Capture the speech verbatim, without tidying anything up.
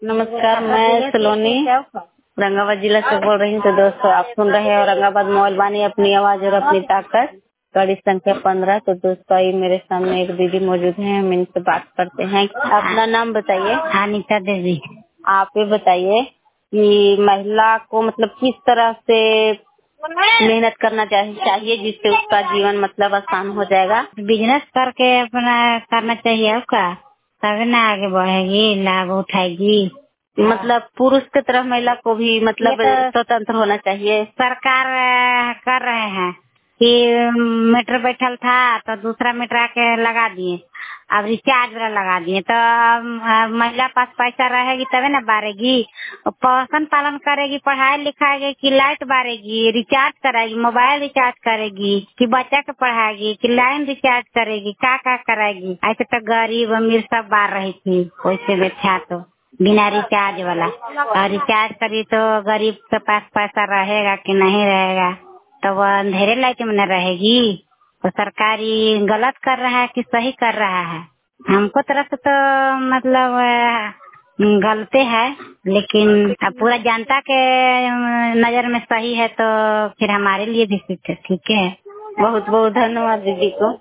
नमस्कार, मैं सलोनी औरंगाबाद जिला से बोल रही हूँ। तो दोस्तों, आप सुन रहे हैं औरंगाबाद मोबाइल वाणी, अपनी आवाज और अपनी ताकत, गाड़ी संख्या पंद्रह। तो दोस्तों, ये मेरे सामने एक दीदी मौजूद हैं, हम इनसे बात करते हैं। अपना नाम बताइए। अनीता देवी। आप ये बताइए कि महिला को मतलब किस तरह से मेहनत करना चाहिए चाहिए जिससे उसका जीवन मतलब आसान हो जाएगा। बिजनेस करके अपना करना चाहिए आपका, तभी ना आगे बढ़ेगी, लाभ उठाएगी। मतलब पुरुष की तरफ महिला को भी मतलब स्वतंत्र होना चाहिए। सरकार अ, कर रहे हैं कि मीटर बैठल था तो दूसरा मीटर आके लगा दिए, अब रिचार्ज वाला लगा दिए। तो अ, महिला पास पैसा रहेगी तभी ना बारेगी, पोषण पालन करेगी, पढ़ाई लिखाएगी कि लाइट बारेगी, रिचार्ज कराएगी, मोबाइल रिचार्ज करेगी कि बच्चा के पढ़ाएगी कि लाइन रिचार्ज करेगी, क्या क्या कराएगी। ऐसे तो गरीब अमीर सब बार रही थी, वैसे देखा तो बिना रिचार्ज वाला। और रिचार्ज करी तो गरीब के पास पैसा रहेगा कि नहीं रहेगा, तो वह अंधेरे लाइट में न रहेगी। तो सरकारी गलत कर रहा है कि सही कर रहा है, हमको तरफ से तो मतलब अ, गलते है, लेकिन अब पूरा जनता के अ, नजर में सही है तो फिर हमारे लिए भी ठीक है। बहुत बहुत धन्यवाद दीदी को।